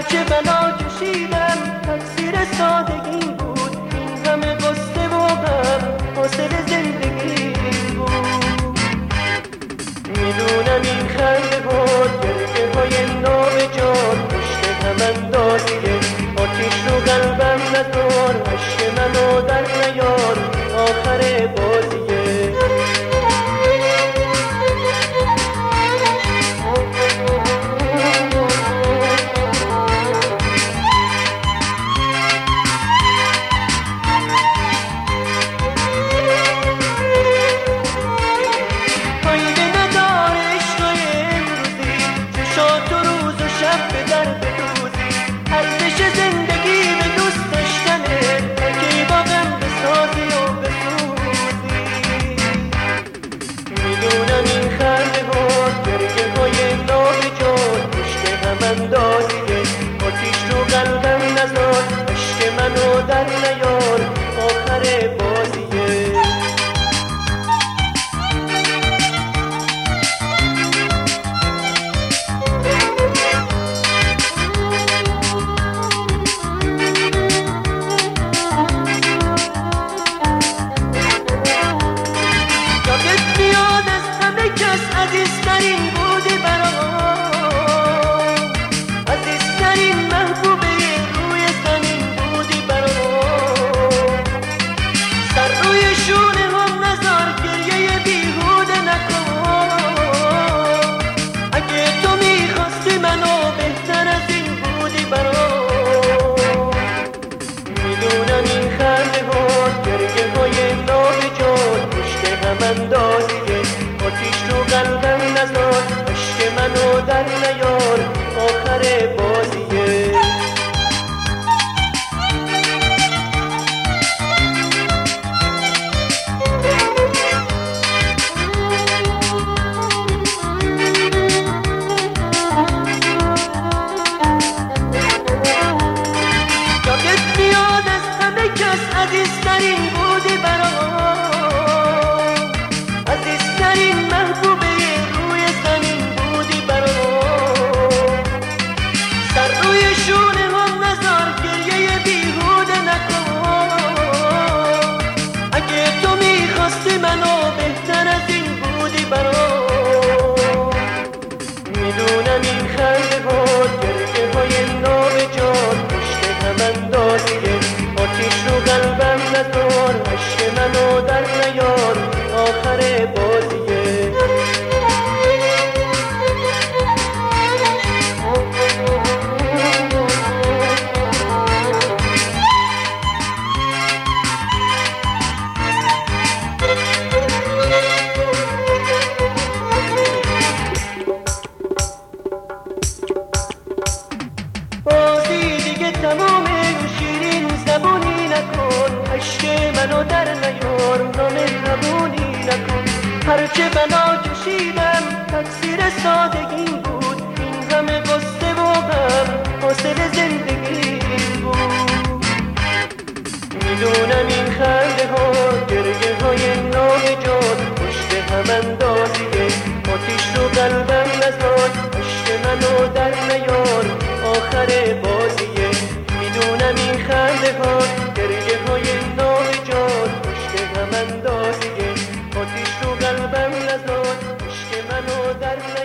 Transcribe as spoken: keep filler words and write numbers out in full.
هرچه بلا کشیدم تقصیر سادگی بود، این همه قصه و غم حاصل زندگی بود. میدونم این خنده بود گریه های نابجا پشت هم اندازیه، آتیش رو قلبم نذار، عشق منو در نیار، آخر بازیه. آتیش رو قلبم نذار، عشق منو در نیار، آخر بازیه. یادت میاد از همه کس عزیزترین بودی برام، اندازیه، آتیش رو قلبم نذار، عشق منو در نیار، آخر بازیه. یادت میاد از همه کس عزیزترین بودی برام، عزیزترین محبوبه روی زمین بودی برام. سر روی شونه هم نذار، گریه بیهوده نکن، اگه تو میخواستی منو بهتر از این بودی برام. میدونم این خنده بود گریه های نابجا پشت هم اندازیه، آتیش رو قلبم نذار، عشق منو در نیار، آخر بازیه. بازی دیگه تمومه، شیرین زبونی نکن، عشق منو در نیار، نامهربونی نکن. هرچه بلا کشیدم تقصیر سادگی بود، این همه قصه و غم حاصل زندگی بود. میدونم این خنده ها گریه های نابجا پشت هم اندازیه، آتیش رو قلبم نذار، عشق منو در نیار، آخر بازیه. میدونم این خنده ها گریه های نابجا پشت هم اندازیه، آتیش رو قلبم نذار، عشق منو در